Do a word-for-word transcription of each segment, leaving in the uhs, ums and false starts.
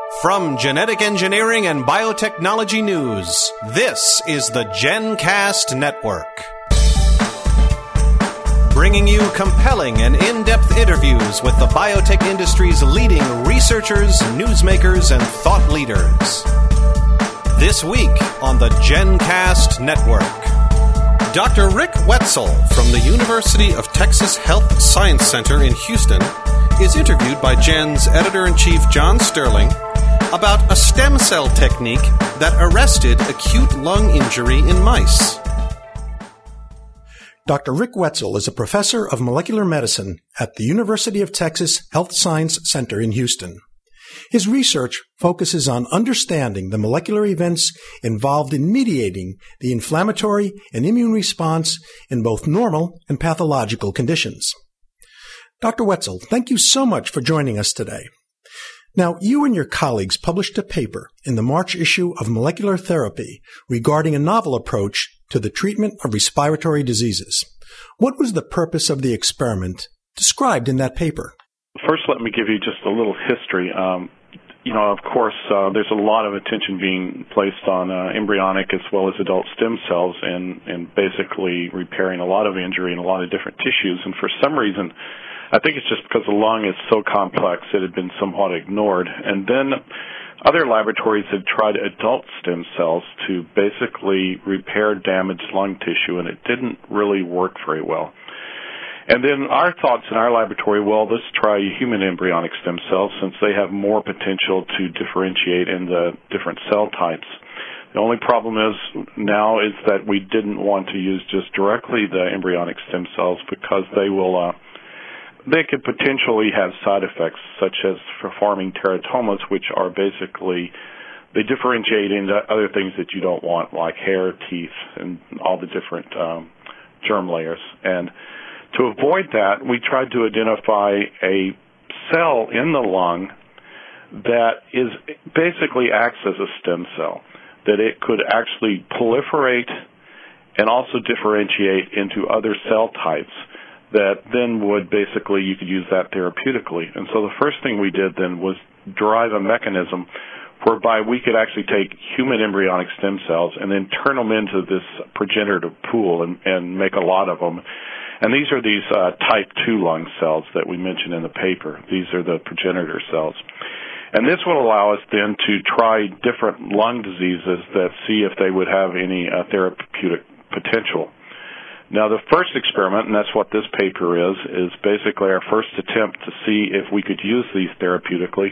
From Genetic Engineering and Biotechnology News, this is the GenCast Network. Bringing you compelling and in-depth interviews with the biotech industry's leading researchers, newsmakers, and thought leaders. This week on the GenCast Network, Doctor Rick Wetzel from the University of Texas Health Science Center in Houston is interviewed by Gen's editor-in-chief John Sterling about a stem cell technique that arrested acute lung injury in mice. Doctor Rick Wetzel is a professor of molecular medicine at the University of Texas Health Science Center in Houston. His research focuses on understanding the molecular events involved in mediating the inflammatory and immune response in both normal and pathological conditions. Doctor Wetzel, thank you so much for joining us today. Now, you and your colleagues published a paper in the March issue of Molecular Therapy regarding a novel approach to the treatment of respiratory diseases. What was the purpose of the experiment described in that paper? First, let me give you just a little history. Um, you know, of course, uh, there's a lot of attention being placed on uh, embryonic as well as adult stem cells and, and basically repairing a lot of injury in a lot of different tissues. And for some reason, I think it's just because the lung is so complex it had been somewhat ignored. And then other laboratories had tried adult stem cells to basically repair damaged lung tissue, and it didn't really work very well. And then our thoughts in our laboratory, well, let's try human embryonic stem cells since they have more potential to differentiate in the different cell types. The only problem is now is that we didn't want to use just directly the embryonic stem cells because they will uh, they could potentially have side effects such as for forming teratomas, which are basically, they differentiate into other things that you don't want, like hair, teeth, and all the different um, germ layers. And to avoid that, we tried to identify a cell in the lung that is basically acts as a stem cell, that it could actually proliferate and also differentiate into other cell types that then would basically, you could use that therapeutically. And so the first thing we did then was derive a mechanism whereby we could actually take human embryonic stem cells and then turn them into this progenitor pool and, and make a lot of them. And these are these uh, type two lung cells that we mentioned in the paper. These are the progenitor cells. And this will allow us then to try different lung diseases that see if they would have any uh, therapeutic potential. Now, the first experiment, and that's what this paper is, is basically our first attempt to see if we could use these therapeutically.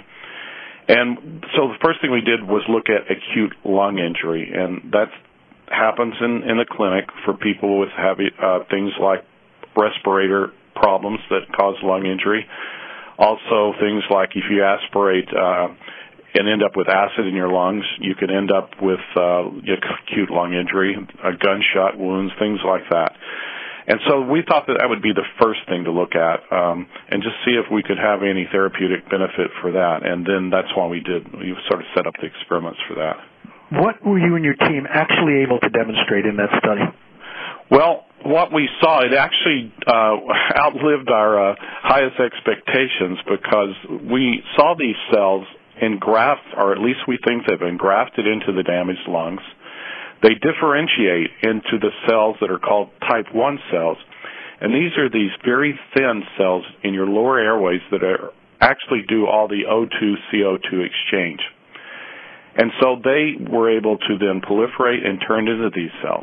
And so the first thing we did was look at acute lung injury, and that happens in, in the clinic for people with heavy, uh, things like respirator problems that cause lung injury. Also, things like if you aspirate uh, and end up with acid in your lungs, you could end up with uh, acute lung injury, uh, gunshot wounds, things like that. And so we thought that that would be the first thing to look at um, and just see if we could have any therapeutic benefit for that. And then that's why we did. We sort of set up the experiments for that. What were you and your team actually able to demonstrate in that study? Well, what we saw, it actually uh, outlived our uh, highest expectations because we saw these cells engraft, or at least we think they've been grafted into the damaged lungs. They differentiate into the cells that are called type one cells. And these are these very thin cells in your lower airways that are actually do all the O two C O two exchange. And so they were able to then proliferate and turn into these cells.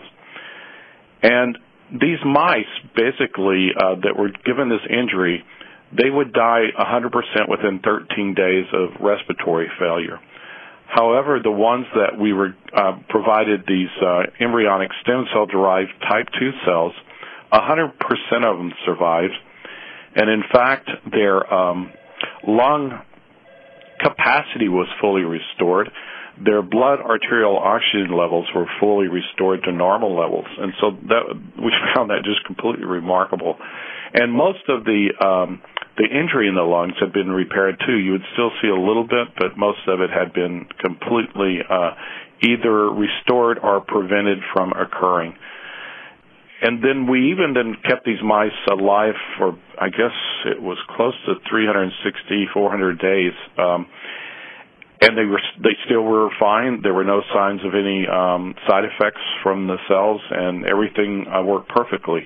And these mice, basically, uh, that were given this injury, they would die one hundred percent within thirteen days of respiratory failure. However, the ones that we were uh, provided these uh, embryonic stem cell-derived type two cells, one hundred percent of them survived. And in fact, their um, lung capacity was fully restored. Their blood arterial oxygen levels were fully restored to normal levels. And so that, we found that just completely remarkable. And most of the um, the injury in the lungs had been repaired too. You would still see a little bit, but most of it had been completely uh, either restored or prevented from occurring. And then we even then kept these mice alive for, I guess it was close to three hundred sixty, four hundred days. Um, and they were they still were fine. There were no signs of any um, side effects from the cells, and everything uh, worked perfectly.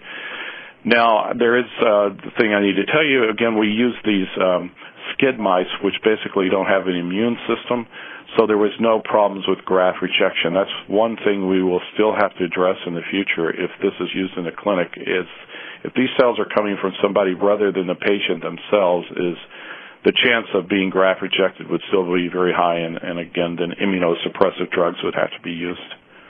Now, there is uh, the thing I need to tell you. Again, we use these um, skid mice, which basically don't have an immune system, so there was no problems with graft rejection. That's one thing we will still have to address in the future if this is used in the clinic. Is if these cells are coming from somebody rather than the patient themselves, is the chance of being graft rejected would still be very high, and, and again, then immunosuppressive drugs would have to be used.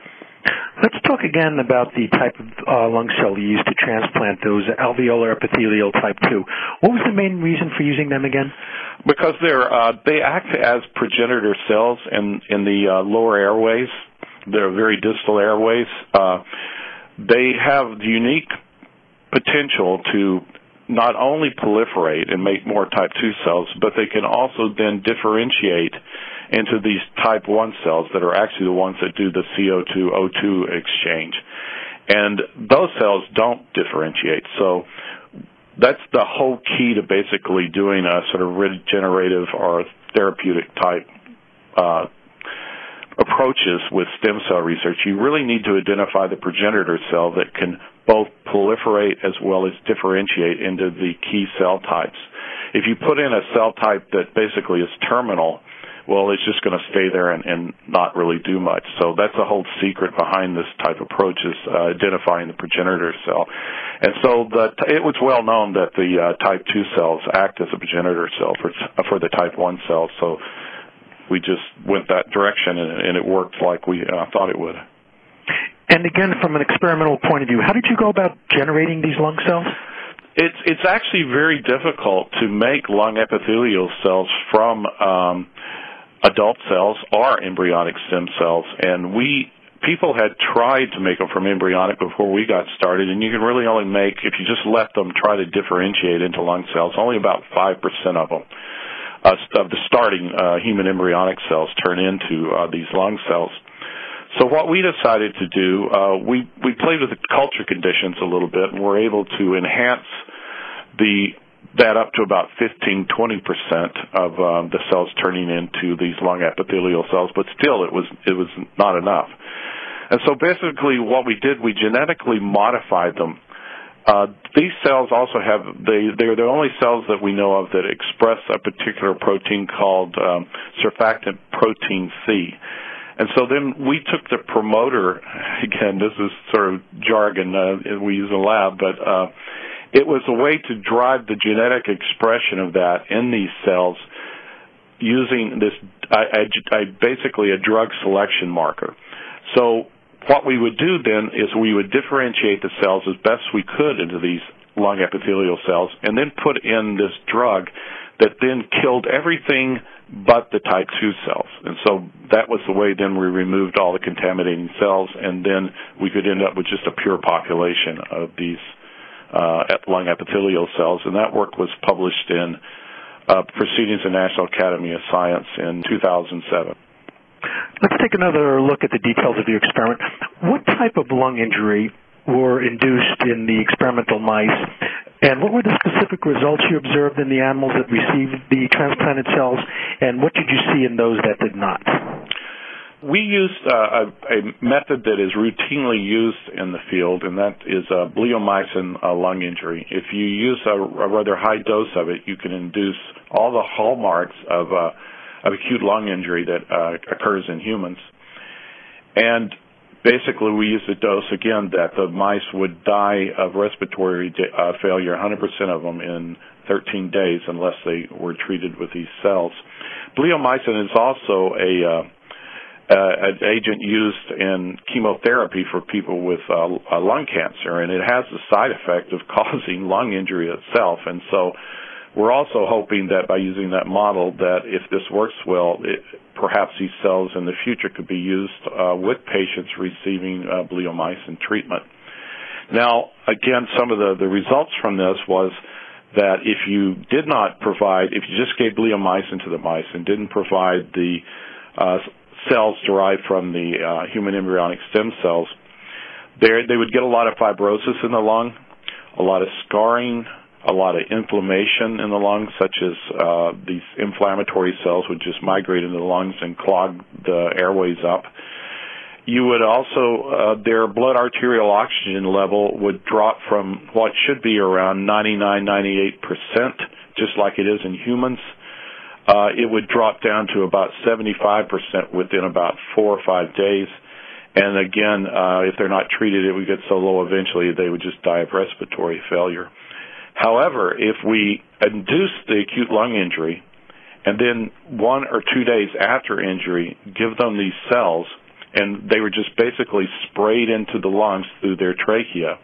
Let's talk again about the type of uh, lung cell you used to transplant, those alveolar epithelial type two. What was the main reason for using them again? Because they're uh, they act as progenitor cells in in the uh, lower airways. They're very distal airways. Uh, they have the unique potential to not only proliferate and make more type two cells, but they can also then differentiate into these type one cells that are actually the ones that do the C O two O two exchange. And those cells don't differentiate. So that's the whole key to basically doing a sort of regenerative or therapeutic type uh, approaches with stem cell research. You really need to identify the progenitor cell that can both proliferate as well as differentiate into the key cell types. If you put in a cell type that basically is terminal, well, it's just going to stay there and, and not really do much. So that's the whole secret behind this type of approach is uh, identifying the progenitor cell. And so the, it was well known that the uh, type two cells act as a progenitor cell for, for the type one cells. So we just went that direction, and, and it worked like we uh, thought it would. And again, from an experimental point of view, how did you go about generating these lung cells? It's it's actually very difficult to make lung epithelial cells from um, adult cells or embryonic stem cells, and we people had tried to make them from embryonic before we got started, and you can really only make, if you just let them try to differentiate into lung cells, only about five percent of them uh, of the starting uh, human embryonic cells turn into uh, these lung cells. So what we decided to do, uh, we, we played with the culture conditions a little bit, and were able to enhance the that up to about fifteen, twenty percent of um, the cells turning into these lung epithelial cells, but still it was it was not enough. And so basically what we did, we genetically modified them. Uh, these cells also have, they, they're the only cells that we know of that express a particular protein called um, surfactant protein C. And so then we took the promoter, again, this is sort of jargon uh, we use in the lab, but uh, it was a way to drive the genetic expression of that in these cells using this, I, I, I basically a drug selection marker. So what we would do then is we would differentiate the cells as best we could into these lung epithelial cells and then put in this drug that then killed everything but the type two cells. And so that was the way then we removed all the contaminating cells, and then we could end up with just a pure population of these uh, lung epithelial cells. And that work was published in uh, Proceedings of the National Academy of Science in two thousand seven. Let's take another look at the details of your experiment. What type of lung injury were induced in the experimental mice, and what were the specific results you observed in the animals that received the transplanted cells, and what did you see in those that did not? We used uh, a, a method that is routinely used in the field, and that is uh, bleomycin uh, lung injury. If you use a, a rather high dose of it, you can induce all the hallmarks of, uh, of acute lung injury that uh, occurs in humans. And basically, we used a dose, again, that the mice would die of respiratory uh, failure, one hundred percent of them in thirteen days, unless they were treated with these cells. Bleomycin is also a, uh, uh, an agent used in chemotherapy for people with uh, uh, lung cancer, and it has the side effect of causing lung injury itself. And so we're also hoping that by using that model that if this works well, it, perhaps these cells in the future could be used uh, with patients receiving uh, bleomycin treatment. Now, again, some of the, the results from this was that if you did not provide, if you just gave bleomycin to the mice and didn't provide the uh, cells derived from the uh, human embryonic stem cells, they would get a lot of fibrosis in the lung, a lot of scarring, a lot of inflammation in the lungs, such as uh, these inflammatory cells would just migrate into the lungs and clog the airways up. You would also, uh, their blood arterial oxygen level would drop from what should be around ninety-nine, ninety-eight percent, just like it is in humans. Uh, it would drop down to about seventy-five percent within about four or five days. And again, uh, if they're not treated, it would get so low eventually they would just die of respiratory failure. However, if we induce the acute lung injury and then one or two days after injury give them these cells, and they were just basically sprayed into the lungs through their trachea,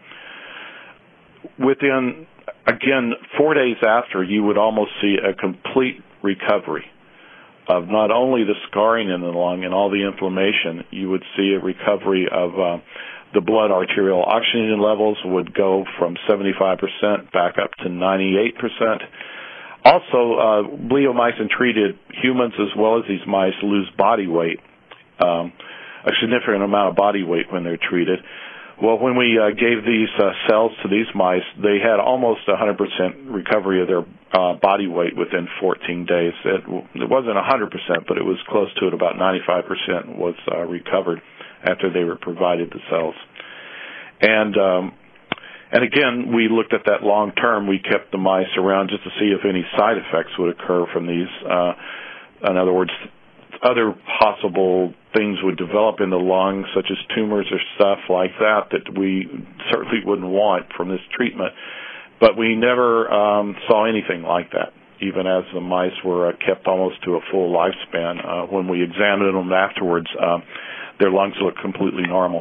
within, again, four days after, you would almost see a complete recovery of not only the scarring in the lung and all the inflammation. You would see a recovery of uh, the blood arterial oxygen levels would go from seventy-five percent back up to ninety-eight percent. Also, uh, bleomycin-treated humans as well as these mice lose body weight, um, a significant amount of body weight when they're treated. Well, when we uh, gave these uh, cells to these mice, they had almost one hundred percent recovery of their uh, body weight within fourteen days. It, it wasn't one hundred percent, but it was close to it. About ninety-five percent was uh, recovered after they were provided the cells. And um, and again, we looked at that long term. We kept the mice around just to see if any side effects would occur from these. Uh, in other words, other possible things would develop in the lungs, such as tumors or stuff like that, that we certainly wouldn't want from this treatment. But we never um, saw anything like that, even as the mice were uh, kept almost to a full lifespan. Uh, when we examined them afterwards, uh, their lungs looked completely normal.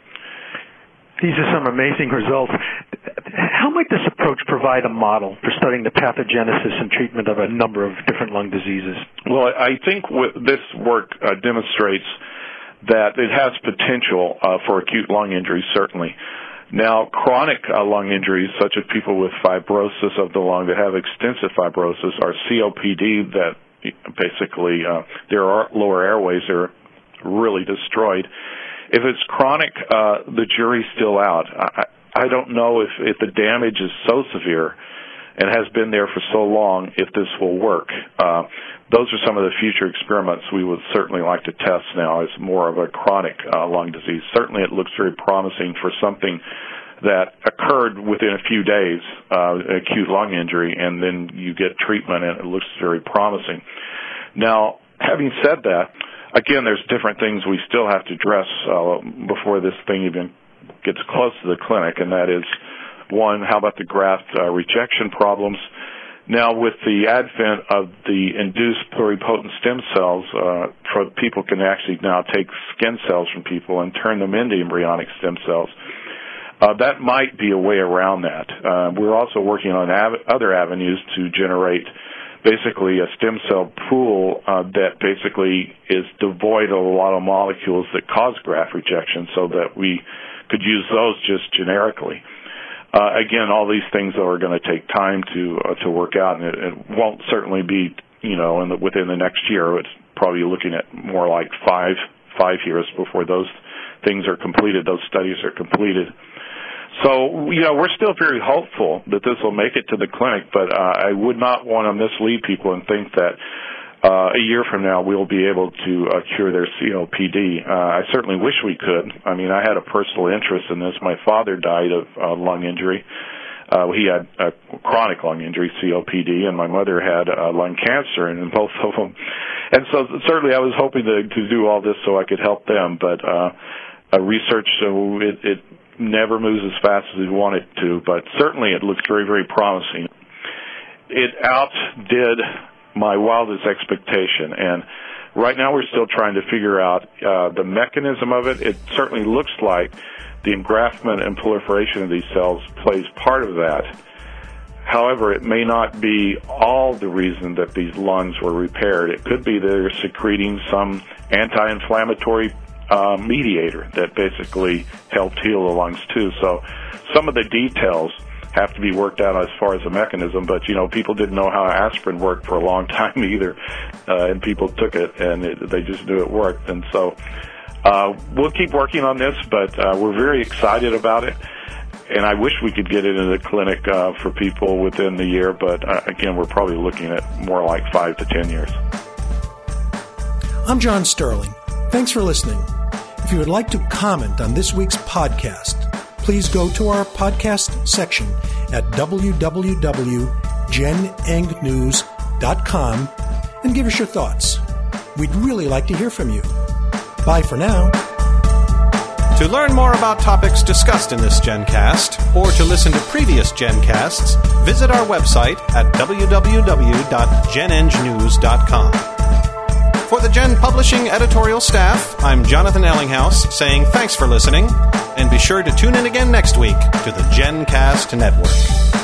These are some amazing results. How might this approach provide a model for studying the pathogenesis and treatment of a number of different lung diseases? Well, I think this work uh, demonstrates that it has potential uh, for acute lung injury, certainly. Now, chronic uh, lung injuries, such as people with fibrosis of the lung that have extensive fibrosis, or C O P D, that basically uh, their lower airways are really destroyed. If it's chronic, uh, the jury's still out. I, I don't know if, if the damage is so severe and has been there for so long, if this will work. Uh, those are some of the future experiments we would certainly like to test now as more of a chronic uh, lung disease. Certainly it looks very promising for something that occurred within a few days, uh, acute lung injury, and then you get treatment, and it looks very promising. Now, having said that, again, there's different things we still have to address uh, before this thing even gets close to the clinic, and that is, one, how about the graft uh, rejection problems? Now, with the advent of the induced pluripotent stem cells, uh, for people can actually now take skin cells from people and turn them into embryonic stem cells. Uh, that might be a way around that. Uh, we're also working on av- other avenues to generate basically a stem cell pool uh, that basically is devoid of a lot of molecules that cause graft rejection, so that we could use those just generically. Uh, again, all these things are going to take time to uh, to work out, and it, it won't certainly be, you know, in the, within the next year. It's probably looking at more like five five years before those things are completed, those studies are completed. So, you know, we're still very hopeful that this will make it to the clinic, but uh, I would not want to mislead people and think that uh, a year from now we'll be able to uh, cure their C O P D. Uh, I certainly wish we could. I mean, I had a personal interest in this. My father died of uh, lung injury. Uh, he had a chronic lung injury, C O P D, and my mother had uh, lung cancer, and both of them. And so certainly I was hoping to, to do all this so I could help them, but uh, uh, research, so it, it never moves as fast as we want it to, but certainly it looks very, very promising. It outdid my wildest expectation, and right now we're still trying to figure out uh, the mechanism of it. It certainly looks like the engraftment and proliferation of these cells plays part of that. However, it may not be all the reason that these lungs were repaired. It could be that they're secreting some anti-inflammatory Uh, mediator that basically helped heal the lungs too. So some of the details have to be worked out as far as the mechanism, but you know, people didn't know how aspirin worked for a long time either, uh, and people took it and it, they just knew it worked. And so uh, we'll keep working on this, but uh, we're very excited about it. and I wish we could get it into the clinic uh, for people within the year, but uh, again, we're probably looking at more like five to ten years. I'm John Sterling. Thanks for listening. If you would like to comment on this week's podcast, please go to our podcast section at w w w dot gen eng news dot com and give us your thoughts. We'd really like to hear from you. Bye for now. To learn more about topics discussed in this GenCast, or to listen to previous GenCasts, visit our website at w w w dot gen eng news dot com. For the Gen Publishing editorial staff, I'm Jonathan Ellinghaus saying thanks for listening, and be sure to tune in again next week to the GenCast Network.